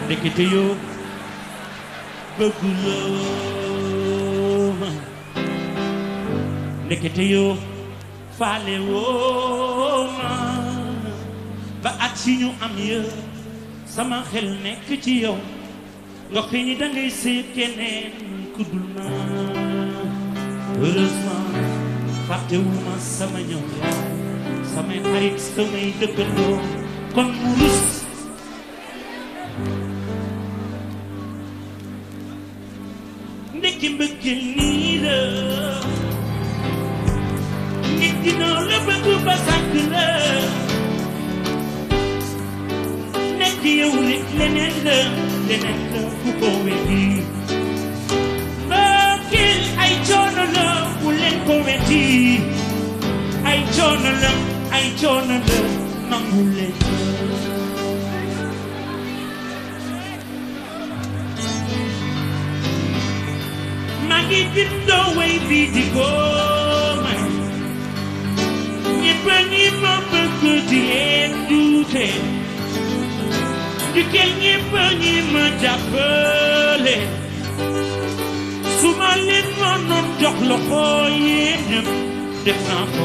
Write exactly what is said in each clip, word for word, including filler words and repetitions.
ndekete yoo bëgguloo ma ndekete yoo faale woo ma ba at si ñu am ya sama xel nekk ci yow nga xëy ni dangay seet keneen ku dul ma heureusement fàttewuma sama ñëw samay xarit samay dëkkandoo kon mu rus ndekki mbëggeel nii la nit dina la bëgg ba sàkk la nekk yow rek leneen la leneen la ku ko weddi mbëggeel ay coono la bu leen ko weddi ay coono la ay coono la nangu leen maa ngi bindoo way bi di ko may ñëpp ñi ma bëgg di leen duute di kenn ñëpp ñi ma jàppale su ma leen mënoon jox loxo yéen ñëpp def naa ko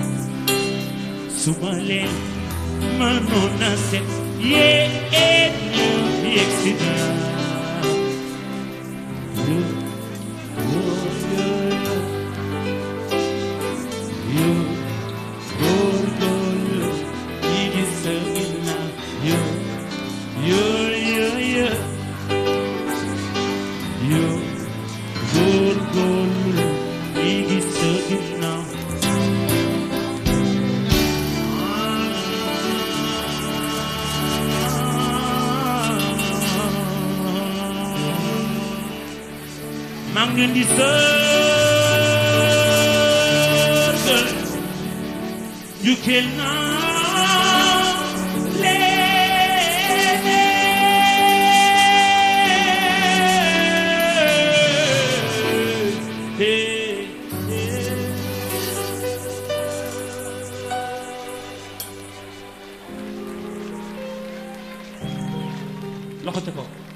su ma leen mënoon a set yéen ñëpp yegg si naa I'm gonna be certain you cannot let hey, hey. Loxo ca kaw